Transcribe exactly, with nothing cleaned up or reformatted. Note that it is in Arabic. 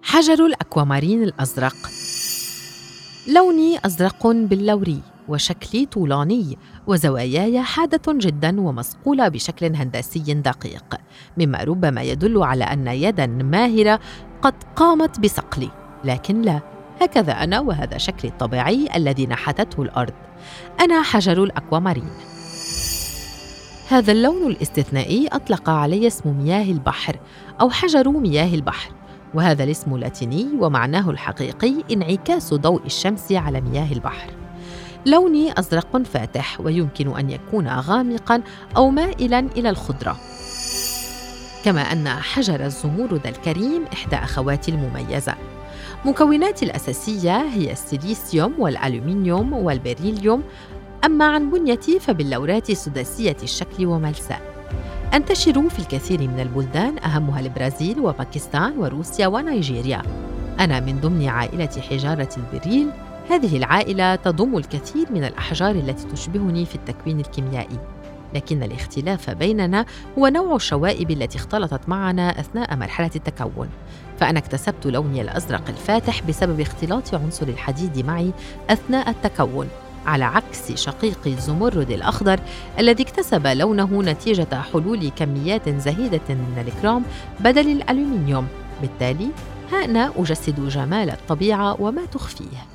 حجر الأكوامارين الأزرق. لوني أزرق باللوري، وشكلي طولاني، وزواياي حادة جداً ومصقولة بشكل هندسي دقيق، مما ربما يدل على أن يداً ماهرة قد قامت بصقلي، لكن لا، هكذا أنا وهذا شكلي الطبيعي الذي نحتته الأرض. أنا حجر الأكوامارين. هذا اللون الاستثنائي أطلق علي اسم مياه البحر أو حجر مياه البحر، وهذا الاسم لاتيني ومعناه الحقيقي انعكاس ضوء الشمس على مياه البحر. لوني أزرق فاتح، ويمكن أن يكون غامقاً أو مائلاً إلى الخضرة. كما أن حجر الزمرد الكريم إحدى أخواتي المميزة. مكوناتي الأساسية هي السيليسيوم والألومنيوم والبريليوم، أما عن بنيتي فباللورات سداسية الشكل وملساء. أنتشر في الكثير من البلدان، أهمها البرازيل وباكستان وروسيا ونيجيريا. أنا من ضمن عائلة حجارة البريل. هذه العائلة تضم الكثير من الأحجار التي تشبهني في التكوين الكيميائي، لكن الاختلاف بيننا هو نوع الشوائب التي اختلطت معنا أثناء مرحلة التكون. فأنا اكتسبت لوني الأزرق الفاتح بسبب اختلاط عنصر الحديد معي أثناء التكون، على عكس شقيقي الزمرد الأخضر الذي اكتسب لونه نتيجة حلول كميات زهيدة من الكروم بدل الألومنيوم. بالتالي ها أنا أجسد جمال الطبيعة وما تخفيه.